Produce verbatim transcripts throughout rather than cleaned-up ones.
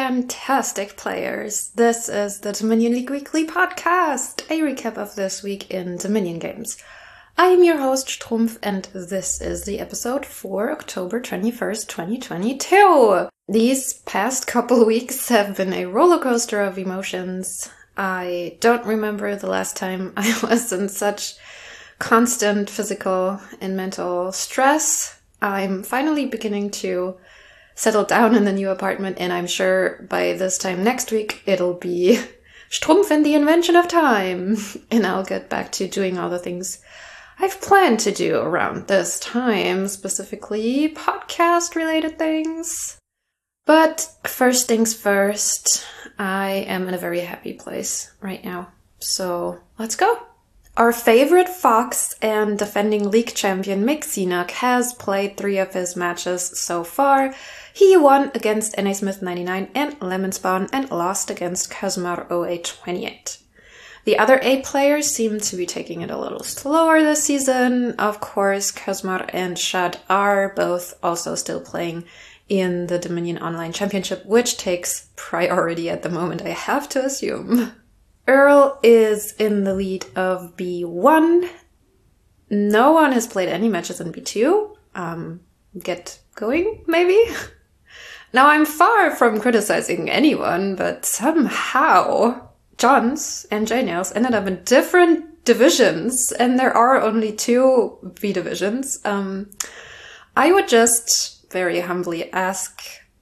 fantastic players. This is the Dominion League Weekly Podcast, a recap of this week in Dominion games. I am your host, Strumpf, and this is the episode for October twenty-first, twenty twenty-two. These past couple weeks have been a roller coaster of emotions. I don't remember the last time I was in such constant physical and mental stress. I'm finally beginning to settle down in the new apartment, and I'm sure by this time next week it'll be Strumpf and the Invention of Time, and I'll get back to doing all the things I've planned to do around this time, specifically podcast-related things. But first things first, I am in a very happy place right now, so let's go. Our favorite Fox and defending league champion Mick Cenac has played three of his matches so far. He won against N A Smith ninety-nine and Lemonspawn and lost against Kazmar oh eight twenty-eight. The other eight players seem to be taking it a little slower this season. Of course, Kazmar and Shad are both also still playing in the Dominion Online Championship, which takes priority at the moment, I have to assume. Earl is in the lead of B one. No one has played any matches in B two. Um, get going, maybe? Now, I'm far from criticizing anyone, but somehow Johns and J Nails ended up in different divisions, and there are only two V divisions. Um, I would just very humbly ask,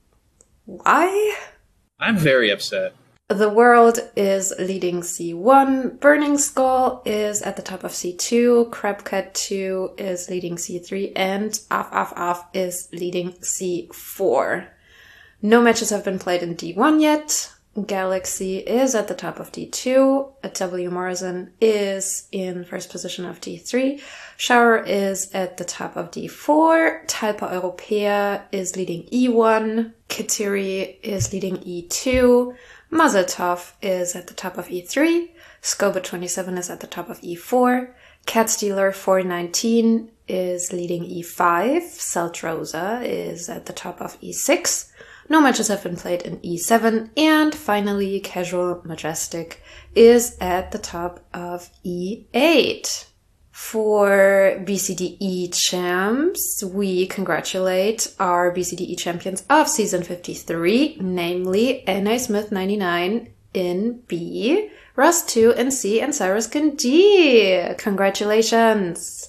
why? I'm very upset. The World is leading C one, Burning Skull is at the top of C two, Crabcat two is leading C three, and Off Off Off is leading C four. No matches have been played in D one yet. Galaxy is at the top of D two, W Morrison is in first position of D three, Shower is at the top of D four, Talpa Europea is leading E one, Kitiri is leading E two, Mazeltov is at the top of E three, Scoba twenty-seven is at the top of E four, Catstealer four nineteen is leading E five, Celtrosa is at the top of E six, no matches have been played in E seven, and finally Casual Majestic is at the top of E eight. For B C D E champs, we congratulate our B C D E champions of season fifty-three, namely N A Smith ninety-nine in B, Rust two in C, and Cyrus in D. Congratulations!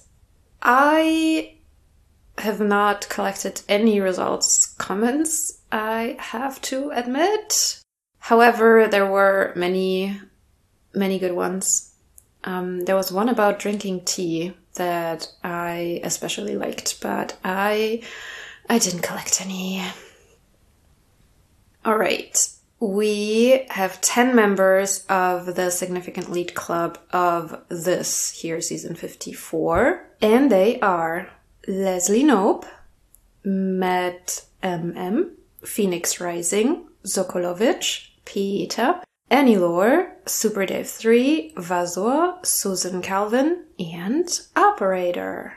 I have not collected any results comments, I have to admit. However, there were many, many good ones. Um, there was one about drinking tea that I especially liked, but I I didn't collect any. All right. We have ten members of the Significant Lead Club of this here season fifty-four, and they are Leslie Nope, Matt M M, Phoenix Rising, Zokolovic, Peter, Anilor, Super Dave three, Vazor, Susan Calvin, and Operator.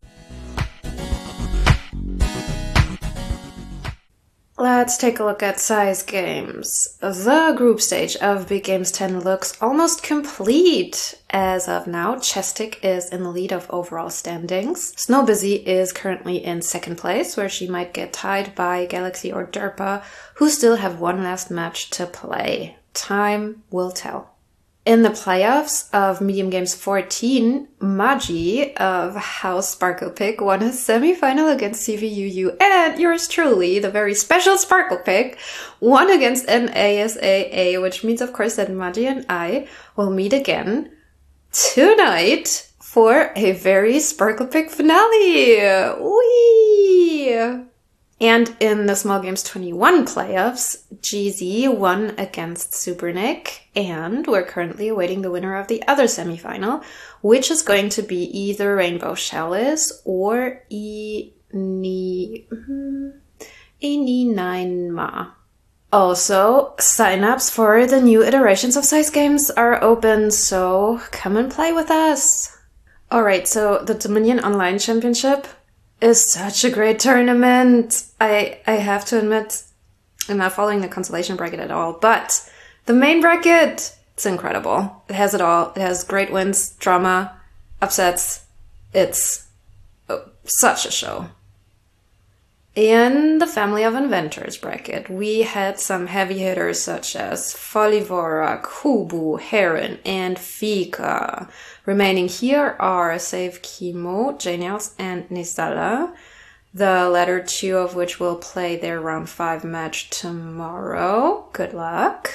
Let's take a look at size games. The group stage of Big Games ten looks almost complete. As of now, Chestic is in the lead of overall standings. Snowbusy is currently in second place, where she might get tied by Galaxy or Derpa, who still have one last match to play. Time will tell. In the playoffs of Medium Games fourteen, Magi of House Sparkle Pick won his semi-final against C V U U, and yours truly, the very special Sparkle Pick, won against N A S A A, which means, of course, that Magi and I will meet again tonight for a very Sparkle Pick finale. Whee! And in the Small Games twenty-one playoffs, G Z won against Super Nick, and we're currently awaiting the winner of the other semifinal, which is going to be either Rainbow Shellis or E nine Ma. Also, sign-ups for the new iterations of Size Games are open, so come and play with us. Alright, so the Dominion Online Championship is such a great tournament. I I have to admit, I'm not following the consolation bracket at all, but the main bracket, it's incredible. It has it all. It has great wins, drama, upsets. It's oh, such a show. In the Family of Inventors bracket, we had some heavy hitters such as Folivora, Kubu, Heron, and Fika. Remaining here are Save Chemo, Janiels, and Nisala, the latter two of which will play their round five match tomorrow. Good luck.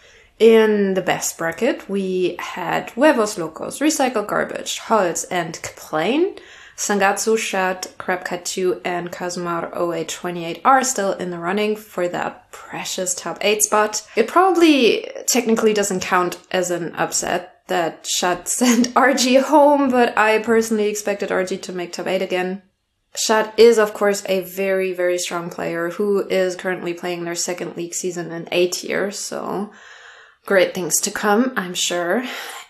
In the best bracket, we had Huevos Locos, Recycle Garbage, Holz, and Kplane. Sangatsu, Shad, Crabcat two, and Kazumar oh eight twenty-eight are still in the running for that precious top eight spot. It probably technically doesn't count as an upset that Shad sent R G home, but I personally expected R G to make top eight again. Shad is, of course, a very, very strong player who is currently playing their second league season in eight years, so great things to come, I'm sure.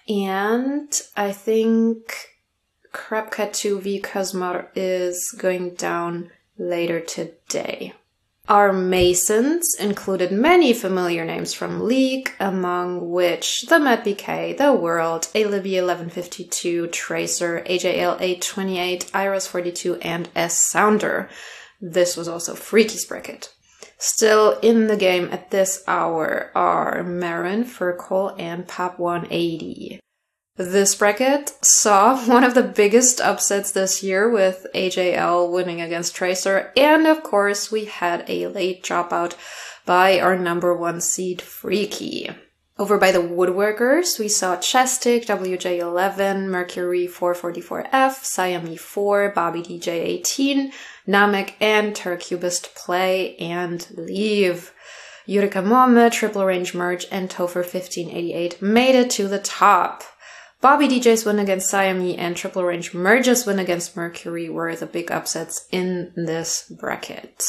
And I think Crabcat two v Kazumar is going down later today. Our Masons included many familiar names from League, among which the Matt B K, The World, Alibi eleven fifty-two, Tracer, A J L eight twenty-eight, Iris forty-two, and S Sounder. This was also Freaky's bracket. Still in the game at this hour are Marin, Furcole, and Pop one eighty. This bracket saw one of the biggest upsets this year with A J L winning against Tracer, and of course we had a late dropout by our number one seed Freaky. Over by the Woodworkers, we saw Chestic, W J eleven, Mercury four forty-four F, Siame four, Bobby D J eighteen, Namek, and Terracubist play and leave. Yurika Mohammed, Triple Range Merge, and Topher fifteen eighty-eight made it to the top. Bobby D J's win against Siame and Triple Range Merge's win against Mercury were the big upsets in this bracket.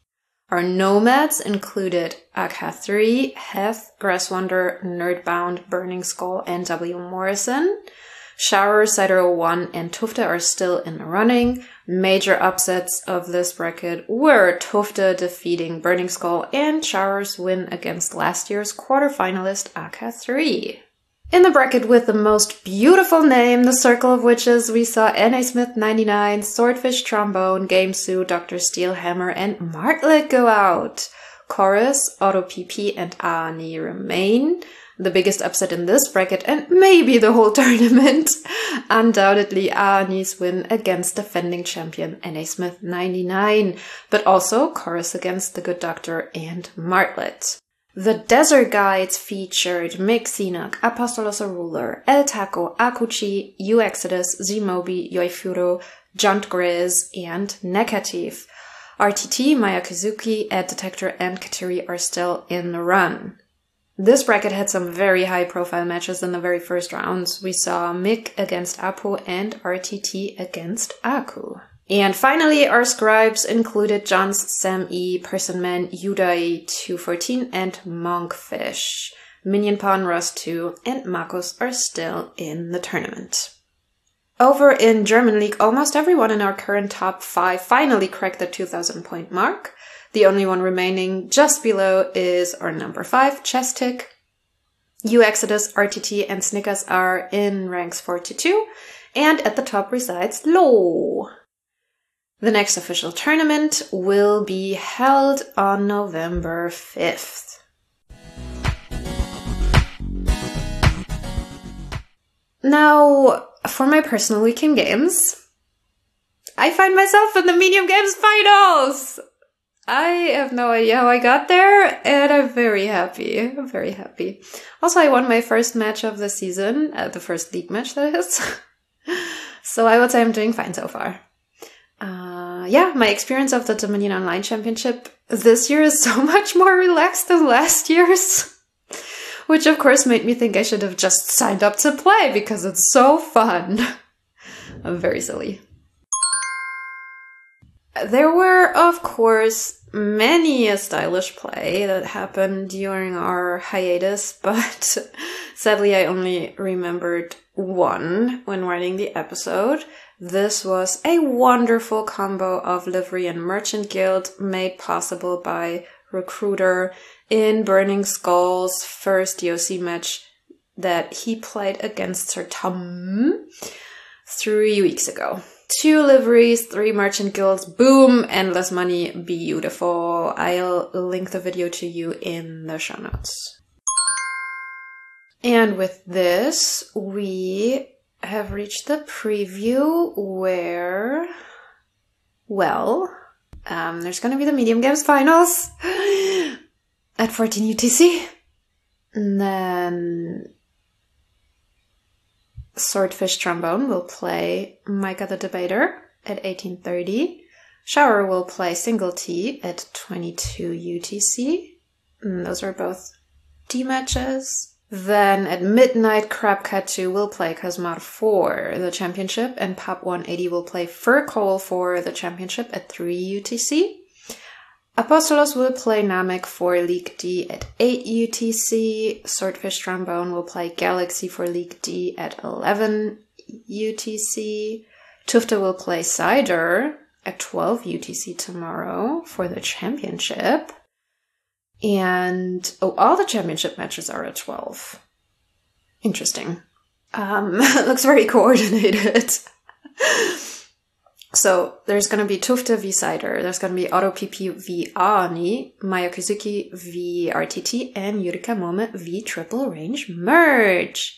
Our Nomads included Aka three, Heth, Grasswander, Nerdbound, Burning Skull, and W. Morrison. Shower, Cider oh one, and Tufte are still in the running. Major upsets of this bracket were Tufte defeating Burning Skull and Shower's win against last year's quarterfinalist Aka three. In the bracket with the most beautiful name, the Circle of Witches, we saw N A Smith ninety-nine, Swordfish Trombone, Gamesu, Doctor Steelhammer, and Martlet go out. Chorus, Auto P P, and Ani remain. The biggest upset in this bracket, and maybe the whole tournament, undoubtedly Ani's win against defending champion N A Smith ninety-nine, but also Chorus against the Good Doctor and Martlet. The Desert Guides featured Mixinok, Apostolos Ruler, El Taco, Akuchi, U Exodus, Zmobi, Yoifuro, Junt Grizz, and Negative. R T T, Maya Kazuki, Ed Detector, and Kateri are still in the run. This bracket had some very high profile matches in the very first rounds. We saw Mick against Apu and R T T against Aku. And finally, our scribes included Johns, Sam E, Person Man, Yudai two fourteen, and Monkfish. Minion Pawn, Rust two, and Marcos are still in the tournament. Over in German League, almost everyone in our current top five finally cracked the two thousand point mark. The only one remaining just below is our number five, Chestic. U Exodus, R T T, and Snickers are in ranks four to two, and at the top resides Lo. The next official tournament will be held on November fifth. Now, for my personal weekend games, I find myself in the Medium Games Finals! I have no idea how I got there, and I'm very happy. I'm very happy. Also, I won my first match of the season, uh, the first league match, that is. So I would say I'm doing fine so far. Uh, yeah, my experience of the Dominion Online Championship this year is so much more relaxed than last year's. Which of course made me think I should have just signed up to play because it's so fun. I'm very silly. There were, of course, many a stylish play that happened during our hiatus, but sadly I only remembered one when writing the episode. This was a wonderful combo of Livery and Merchant Guild made possible by recruiter in Burning Skull's first D O C match that he played against Sir Tom three weeks ago. Two liveries, three merchant guilds, boom, endless money, beautiful. I'll link the video to you in the show notes. And with this, we have reached the preview where, well, um, there's going to be the Medium Games Finals at fourteen U T C. And then Swordfish Trombone will play Micah the Debater at eighteen thirty. Shower will play Single T at twenty-two U T C. And those are both D matches. Then at midnight, Crabcat two will play Kazmar for the championship, and Pop one eighty will play Furcole for the championship at three U T C. Apostolos will play Namek for League D at eight U T C. Swordfish Trombone will play Galaxy for League D at eleven U T C. Tufte will play Cider at twelve U T C tomorrow for the championship. And, oh, all the championship matches are at twelve. Interesting. Um, looks very coordinated. So, there's gonna be Tufte v Cider, there's gonna be Auto P P v Ani, Maya Kuzuki v R T T, and Yurika Mome v Triple Range Merge.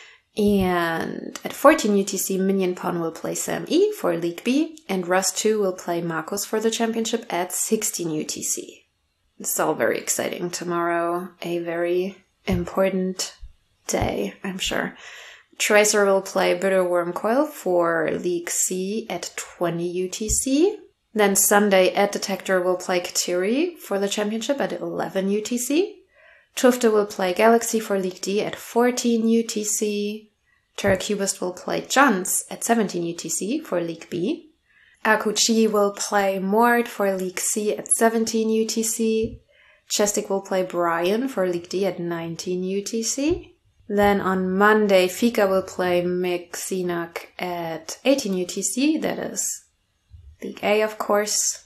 And at fourteen U T C, Minion Pon will play Sam E for League B, and Rust two will play Marcos for the championship at sixteen U T C. It's all very exciting tomorrow. A very important day, I'm sure. Tracer will play Bitter Wormcoil for League C at twenty U T C. Then Sunday, Ed Detector will play Katiri for the championship at eleven U T C. Tufte will play Galaxy for League D at fourteen U T C. Terracubist will play Jans at seventeen U T C for League B. Akuchi will play Mort for League C at seventeen U T C. Chestic will play Brian for League D at nineteen U T C. Then on Monday, Fika will play Mixinak at eighteen U T C. That is League A, of course.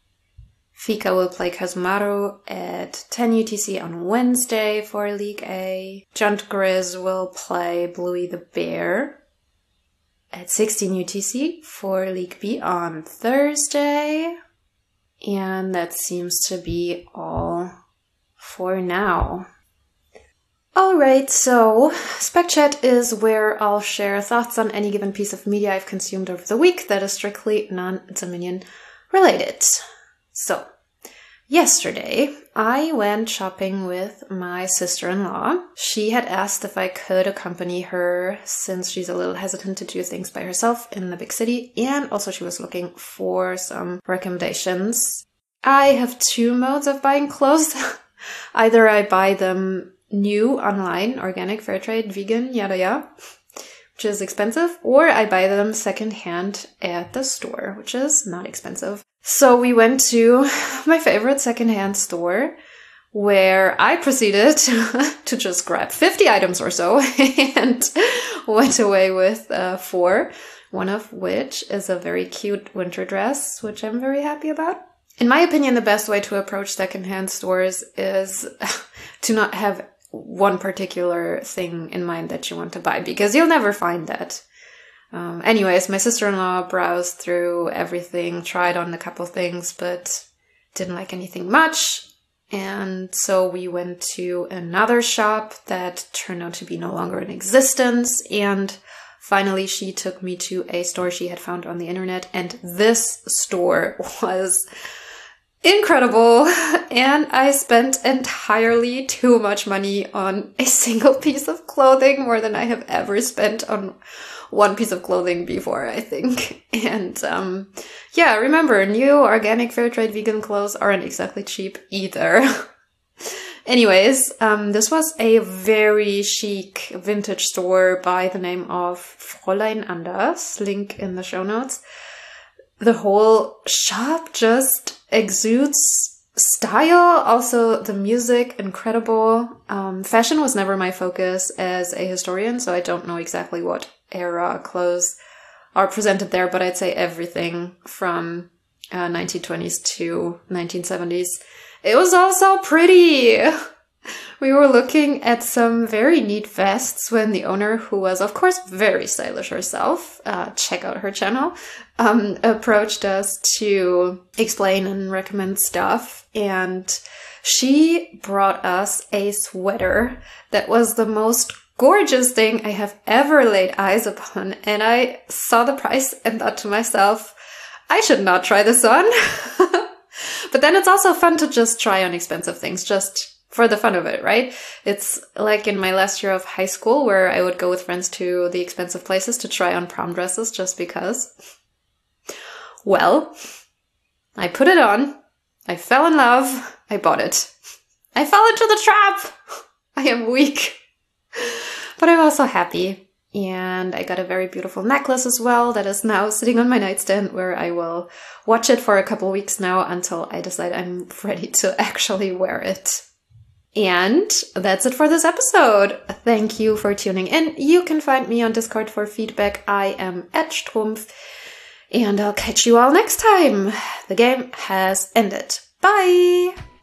Fika will play Kazmaru at ten U T C on Wednesday for League A. Junt Grizz will play Bluey the Bear at sixteen U T C for League B on Thursday. And that seems to be all for now. Alright, so Spec Chat is where I'll share thoughts on any given piece of media I've consumed over the week that is strictly non-Dominion related. So, yesterday, I went shopping with my sister-in-law. She had asked if I could accompany her since she's a little hesitant to do things by herself in the big city, and also she was looking for some recommendations. I have two modes of buying clothes. Either I buy them new online, organic, fair trade, vegan, yada yada, which is expensive, or I buy them secondhand at the store, which is not expensive. So we went to my favorite secondhand store, where I proceeded to just grab fifty items or so and went away with uh, four, one of which is a very cute winter dress, which I'm very happy about. In my opinion, the best way to approach secondhand stores is to not have one particular thing in mind that you want to buy, because you'll never find that. Um, anyways, my sister-in-law browsed through everything, tried on a couple things, but didn't like anything much. And so we went to another shop that turned out to be no longer in existence. And finally, she took me to a store she had found on the internet. And this store was incredible. And I spent entirely too much money on a single piece of clothing, more than I have ever spent on one piece of clothing before, I think. And um, yeah, remember, new organic fair trade vegan clothes aren't exactly cheap either. Anyways, um, this was a very chic vintage store by the name of Fräulein Anders, link in the show notes. The whole shop just exudes style, also the music, incredible. Um, fashion was never my focus as a historian, so I don't know exactly what era clothes are presented there, but I'd say everything from uh, nineteen twenties to nineteen seventies it was also pretty. We were looking at some very neat vests when the owner, who was of course very stylish herself, uh, check out her channel, um, approached us to explain and recommend stuff. And she brought us a sweater that was the most gorgeous thing I have ever laid eyes upon. And I saw the price and thought to myself, I should not try this on. But then it's also fun to just try on expensive things, just for the fun of it, right? It's like in my last year of high school where I would go with friends to the expensive places to try on prom dresses just because. Well, I put it on. I fell in love. I bought it. I fell into the trap. I am weak. But I'm also happy. And I got a very beautiful necklace as well that is now sitting on my nightstand where I will watch it for a couple weeks now until I decide I'm ready to actually wear it. And that's it for this episode. Thank you for tuning in. You can find me on Discord for feedback. I am at Strumpf. And I'll catch you all next time. The game has ended. Bye!